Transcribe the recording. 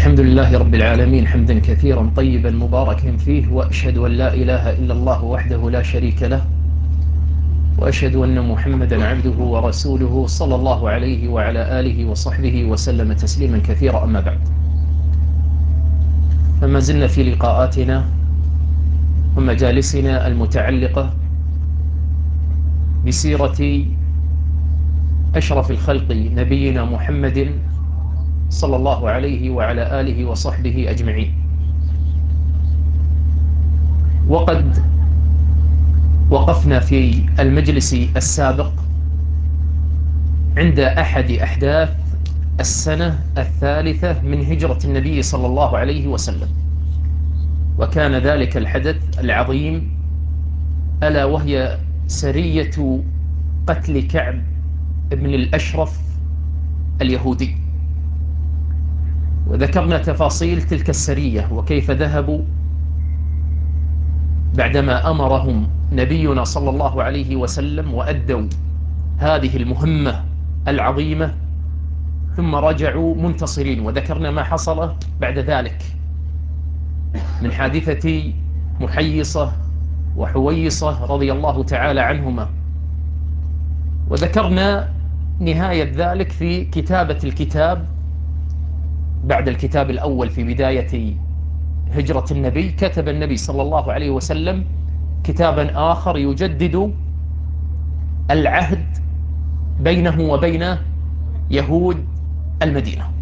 الحمد لله رب العالمين حمدا كثيرا طيبا مباركا فيه، وأشهد أن لا إله إلا الله وحده لا شريك له، وأشهد أن محمدا عبده ورسوله صلى الله عليه وعلى آله وصحبه وسلم تسليما كثيرا. أما بعد، فما زلنا في لقاءاتنا ومجالسنا المتعلقة بسيرة أشرف الخلق نبينا محمد صلى الله عليه وعلى آله وصحبه أجمعين. وقد وقفنا في المجلس السابق عند أحد أحداث السنة الثالثة من هجرة النبي صلى الله عليه وسلم، وكان ذلك الحدث العظيم ألا وهي سرية قتل كعب بن الأشرف اليهودي. وذكرنا تفاصيل تلك السرية وكيف ذهبوا بعدما أمرهم نبينا صلى الله عليه وسلم وأدوا هذه المهمة العظيمة، ثم رجعوا منتصرين. وذكرنا ما حصل بعد ذلك من حادثة محيصة وحويصة رضي الله تعالى عنهما، وذكرنا نهاية ذلك في كتابة الكتاب. بعد الكتاب الأول في بداية هجرة النبي، كتب النبي صلى الله عليه وسلم كتابا آخر يجدد العهد بينه وبين يهود المدينة.